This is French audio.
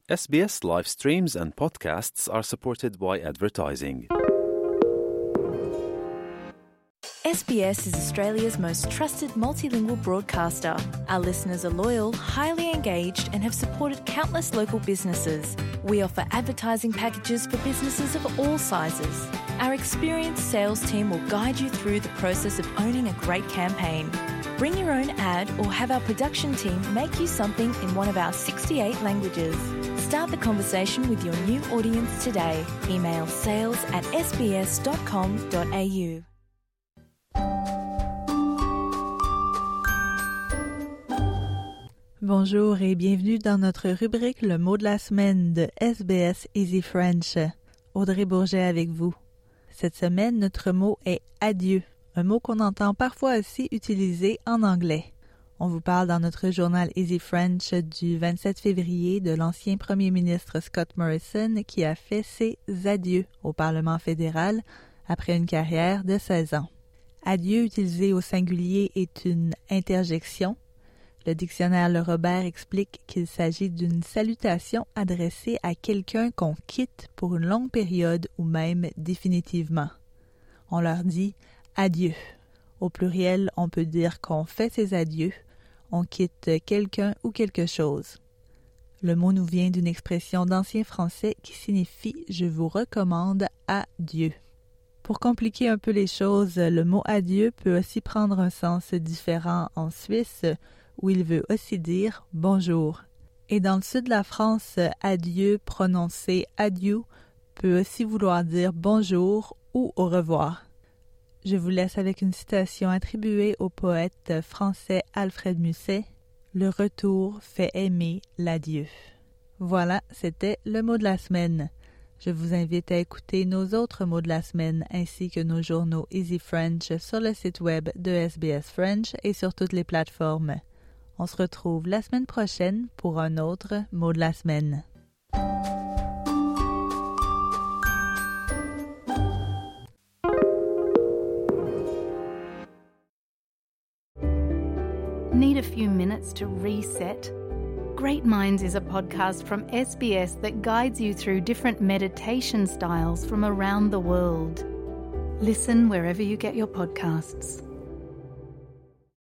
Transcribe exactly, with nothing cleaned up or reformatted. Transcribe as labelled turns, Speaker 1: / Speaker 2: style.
Speaker 1: S B S live streams and podcasts are supported by advertising.
Speaker 2: S B S is Australia's most trusted multilingual broadcaster. Our listeners are loyal, highly engaged, and have supported countless local businesses. We offer advertising packages for businesses of all sizes. Our experienced sales team will guide you through the process of owning a great campaign. Bring your own ad or have our production team make you something in one of our sixty-eight languages. Start the conversation with your new audience today. Email sales at s b s dot com dot a u.
Speaker 3: Bonjour et bienvenue dans notre rubrique Le mot de la semaine de S B S Easy French. Audrey Bourget avec vous. Cette semaine, notre mot est adieu, un mot qu'on entend parfois aussi utilisé en anglais. On vous parle dans notre journal Easy French du vingt-sept février de l'ancien premier ministre Scott Morrison qui a fait ses adieux au Parlement fédéral après une carrière de seize ans. Adieu utilisé au singulier est une interjection. Le dictionnaire Le Robert explique qu'il s'agit d'une salutation adressée à quelqu'un qu'on quitte pour une longue période ou même définitivement. On leur dit « adieu ». Au pluriel, on peut dire qu'on fait ses adieux, on quitte quelqu'un ou quelque chose. Le mot nous vient d'une expression d'ancien français qui signifie « je vous recommande à Dieu ». Pour compliquer un peu les choses, le mot « adieu » peut aussi prendre un sens différent en Suisse, où il veut aussi dire « bonjour ». Et dans le sud de la France, « adieu » prononcé « adieu » peut aussi vouloir dire « bonjour » ou « au revoir ». Je vous laisse avec une citation attribuée au poète français Alfred Musset. « Le retour fait aimer l'adieu ». Voilà, c'était le mot de la semaine. Je vous invite à écouter nos autres mots de la semaine ainsi que nos journaux Easy French sur le site web de S B S French et sur toutes les plateformes. On se retrouve la semaine prochaine pour un autre mot de la semaine.
Speaker 4: Need a few minutes to reset? Great Minds is a podcast from S B S that guides you through different meditation styles from around the world. Listen wherever you get your podcasts.